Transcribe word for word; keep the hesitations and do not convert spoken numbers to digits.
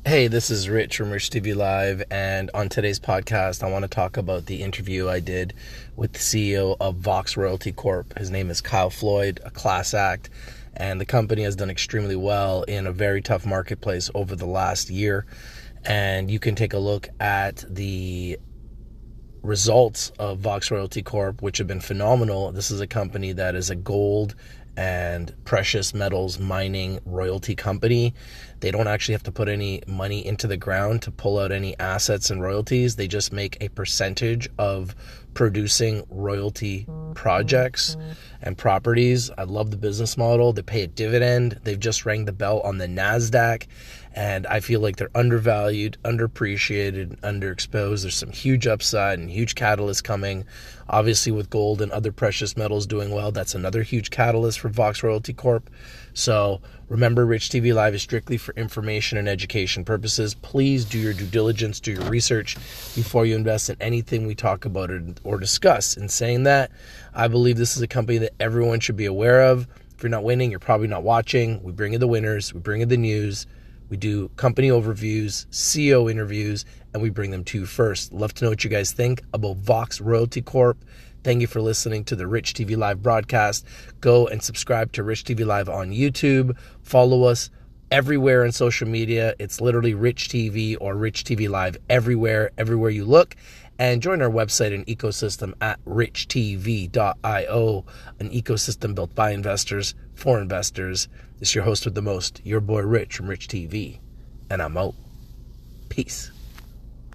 Hey, this is Rich from Rich T V Live, and on today's podcast, I want to talk about the interview I did with the C E O of Vox Royalty Corp. His name is Kyle Floyd, a class act, and the company has done extremely well in a very tough marketplace over the last year. And you can take a look at the results of Vox Royalty Corp, which have been phenomenal. This is a company that is a gold and precious metals mining royalty company. They don't actually have to put any money into the ground to pull out any assets and royalties. They just make a percentage of producing royalty projects and properties. I love the business model. They pay a dividend. They've just rang the bell on the NASDAQ, and I feel like they're undervalued, underappreciated, underexposed. There's some huge upside and huge catalysts coming. Obviously, with gold and other precious metals doing well, that's another huge catalyst for Vox Royalty Corp. So remember, Rich T V Live is strictly for information and education purposes. Please do your due diligence, do your research before you invest in anything we talk about or, or discuss. In saying that, I believe this is a company that everyone should be aware of. If you're not winning, you're probably not watching. We bring you the winners. We bring you the news. We do company overviews, C E O interviews, and we bring them to you first. Love to know what you guys think about Vox Royalty Corp. Thank you for listening to the Rich T V Live broadcast. Go and subscribe to Rich T V Live on YouTube. Follow us everywhere on social media. It's literally Rich T V or Rich T V Live everywhere, everywhere you look. And join our website and ecosystem at rich t v dot i o, an ecosystem built by investors for investors. This is your host with the most, your boy Rich from Rich T V. And I'm out. Peace.